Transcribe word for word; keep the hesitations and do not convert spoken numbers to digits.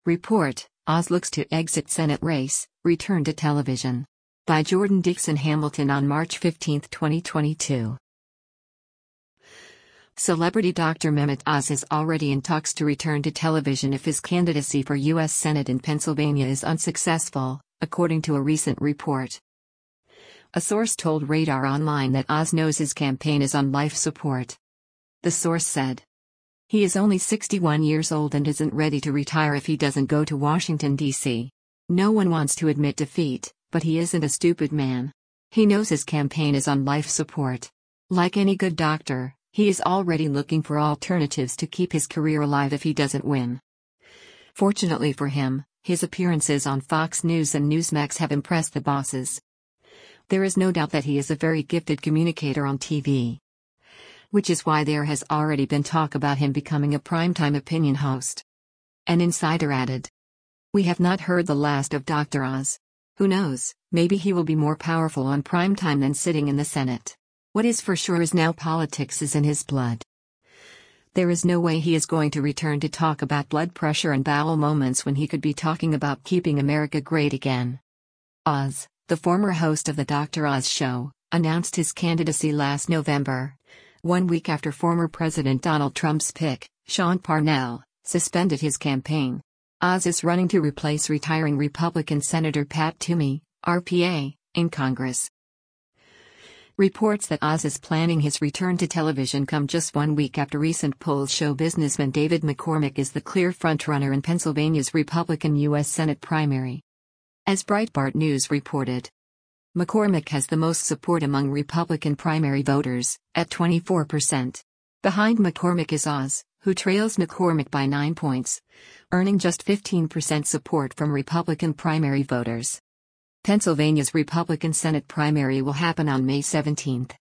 Report, Oz looks to exit Senate race, return to television. By Jordan Dixon Hamilton on March fifteenth, twenty twenty-two. Celebrity Doctor Mehmet Oz is already in talks to return to television if his candidacy for U S Senate in Pennsylvania is unsuccessful, according to a recent report. A source told Radar Online that Oz knows his campaign is on life support. The source said, "He is only sixty-one years old and isn't ready to retire if he doesn't go to Washington, D C No one wants to admit defeat, but he isn't a stupid man. He knows his campaign is on life support. Like any good doctor, he is already looking for alternatives to keep his career alive if he doesn't win." Fortunately for him, his appearances on Fox News and Newsmax have impressed the bosses. There is no doubt that he is a very gifted communicator on T V. Which is why there has already been talk about him becoming a primetime opinion host. An insider added, "We have not heard the last of Doctor Oz. Who knows, maybe he will be more powerful on primetime than sitting in the Senate. What is for sure is now politics is in his blood." There is no way he is going to return to talk about blood pressure and bowel moments when he could be talking about keeping America great again. Oz, the former host of the Doctor Oz Show, announced his candidacy last November. One week after former President Donald Trump's pick, Sean Parnell, suspended his campaign. Oz is running to replace retiring Republican Senator Pat Toomey, R P A, in Congress. Reports that Oz is planning his return to television come just one week after recent polls show businessman David McCormick is the clear frontrunner in Pennsylvania's Republican U S Senate primary. As Breitbart News reported, McCormick has the most support among Republican primary voters, at twenty-four percent. Behind McCormick is Oz, who trails McCormick by nine points, earning just fifteen percent support from Republican primary voters. Pennsylvania's Republican Senate primary will happen on May seventeenth.